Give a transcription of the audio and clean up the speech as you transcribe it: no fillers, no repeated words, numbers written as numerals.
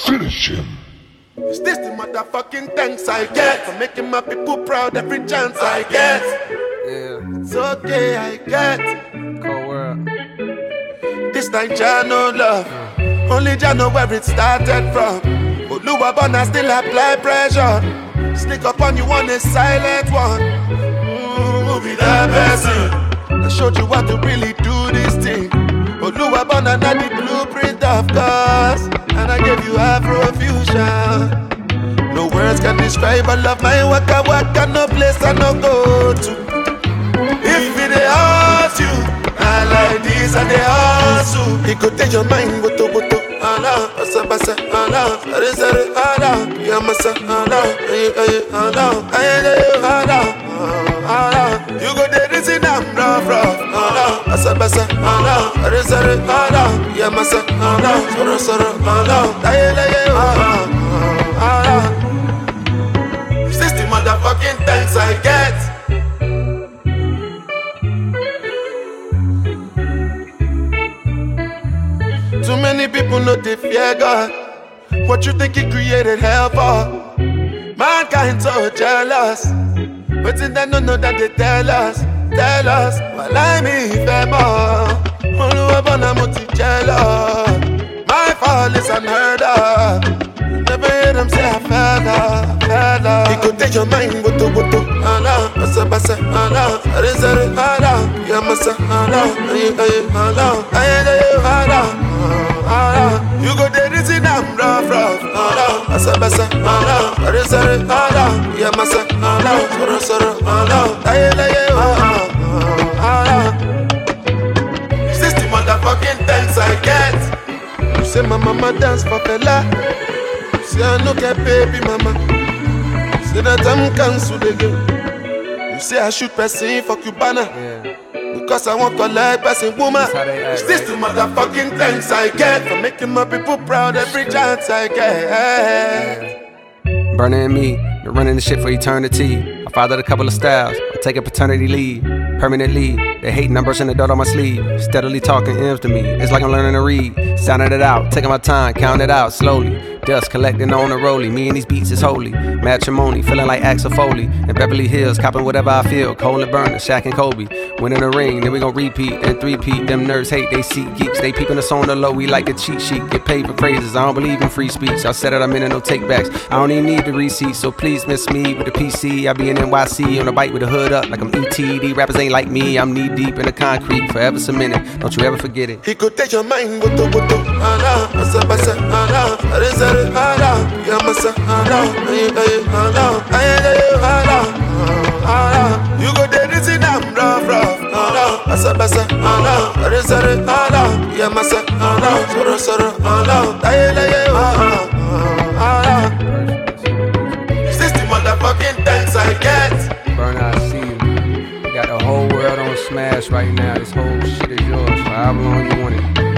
Finish him. Is this the motherfucking thanks I get for making my people proud every chance I get? Yeah, It's okay, I get. cold world. This night Jah no love, only Jah know where it started from. Oluwa Bona still apply pressure. Sneak up on you on a silent one. Who be that person? I showed you how to really do this thing. Oluwa Bona not the blueprint of course, and I gave you Afrofusion. No words can describe all of my waka, no place I no go to. If it hurts you, I like this and they hustle. It could take your mind, but Allah, basa basa, Allah, sare sare, Allah, yamasa, Allah, Allah, Allah, Allah. You go there, this in I'm rough, Allah, basa basa, Allah, sare sare, Allah, yamasa, Allah, soro soro, Allah, Allah, Allah. Is this the motherfucking thanks I get? Too many people know they fear God. What you think He created hell for? Mankind so jealous, but then they don't know that they tell us. Well, I mean, famous. Oluwa Bona moti jealous. My fall is unheard of. Never hear them say I fell off. He could take your mind, Allah, basa basa, Allah, sare sare, Allah, yamasa, Allah, Allah. You go there, this in I'm rough, Allah, basa basa, Allah, sare sare, Allah, yamasa, Allah, soro soro, Allah, Allah. Is this the motherfucking thanks I get? You say my mama dance for fella. Say I no get baby mama. Say that I'm cancel again. You say I shoot person for Cubana. Yeah. Because I want to like person woman. That's Is this the motherfucking thanks I get for making my people proud every chance I get? Burner and me, you're running the shit for eternity. I fathered a couple of styles, I take a paternity leave. Permanently, they hating, I'm brushing the dirt on my sleeve. Steadily talking M's to me, it's like I'm learning to read. Sounding it out, taking my time, counting it out slowly. Dust collecting on a rollie, me and these beats is holy. Matrimony, feeling like Axel Foley. In Beverly Hills, copping whatever I feel. Cole and Burner, Shaq and Kobe. Winning the ring, then we gon' repeat and three-peat. Them nerds hate, they seek geeks. They peeping us on the low, we like a cheat sheet. Get paid for phrases, I don't believe in free speech. I said it, I'm in no takebacks. I don't even need the receipt, so please miss me with the PC. I be in NYC on a bike with the hood up like I'm ETD. Rappers ain't like me, I'm knee deep in the concrete, forever cemented. Don't you ever forget it. He could take your mind, Allah, basa basa, Allah, sare sare, Allah, yamasa, Allah, Allah. You go there, this in I'm rough, Allah, basa basa, Allah, sare sare, Allah, yamasa, Allah, soro soro, Allah, Allah. Is this the motherfucking thanks I get? Burner, I see you. You got the whole world on smash right now. This whole shit is yours for however long you want it.